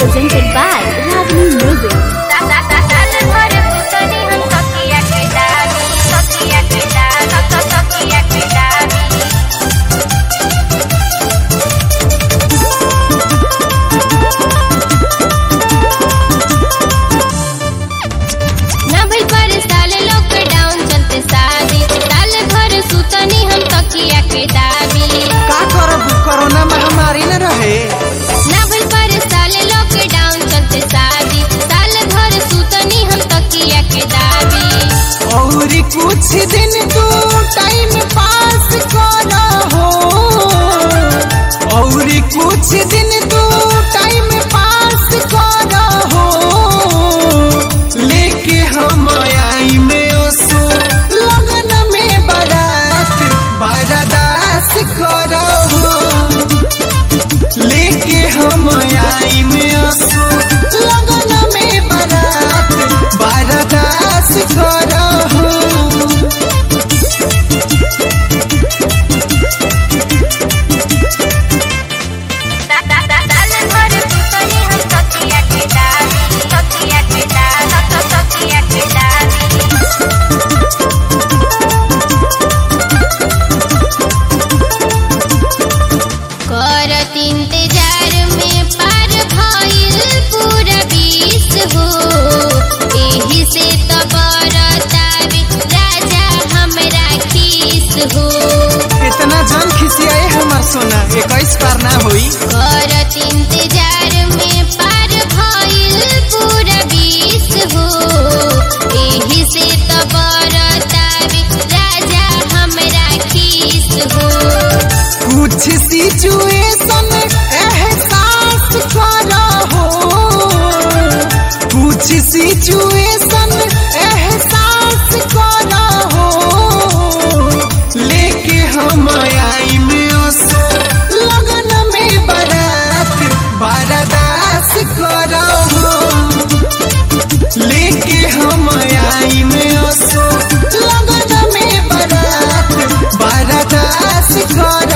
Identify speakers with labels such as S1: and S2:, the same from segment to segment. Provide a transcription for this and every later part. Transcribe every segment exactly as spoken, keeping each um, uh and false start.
S1: presented by Ragini Music.
S2: का करब corona महामारी न रहे
S3: ना भइल पर साले लॉकडाउन चलते शादी साल भर सुतनी हम तकिया के दाबी
S2: औरी कुछ दिन तू टाइम पास कर हो औरी कुछ दिन तू टाइम पास कर हो लेके हम आई में ओसो लगन में बारात बारादास कर लेके हम आई में ओसो लगन में बारात बारादास कर
S3: करत इंतजार में पार भइल पूरा बीस हो एही से तो बरतावे राजा हमरा खीस हो
S2: इतना जान खिसियाए हमार सोना इक्कीस पार ना होई
S3: करत इंतजार में पार भइल पूरा बीस हो एही से तो बरतावे राजा हमरा खीस हो
S2: कुछ सिचुएशन एहसास कर हो कुछ सिचुएशन एहसास कर हो लेके हम आई में ओसो लगन में बारात बारादास कर लेके हम आई में ओसो लगन में बारात बारादास कर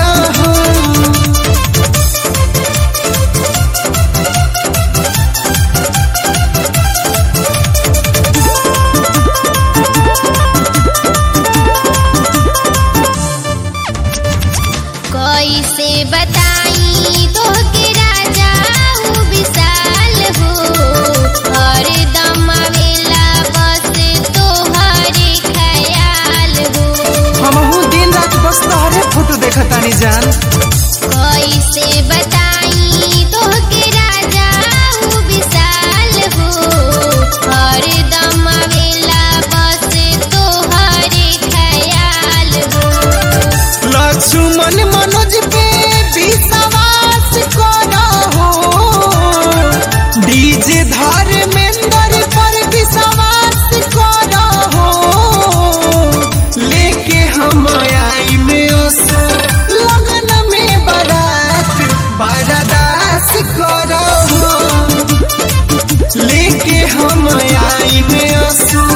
S3: कैसे बताई तो के राजा हूँ विशाल हो हर दम आवेला बस तोहरे ख्याल हो
S2: हमहू दिन रात बस तोहरे फोटो देखतानी जान
S3: कैसे बताई तो के राजा हूँ विशाल हो हर दम आवेला बस तोहरे ख्याल हो
S2: लक्ष्मण मनोज पे विश्वास कर हो डीजे धर्मेंद्र पर विश्वास कर हो लेके हम आई में ओसो लगन में बारात बारादास कर हो लेके हम आई में ओसो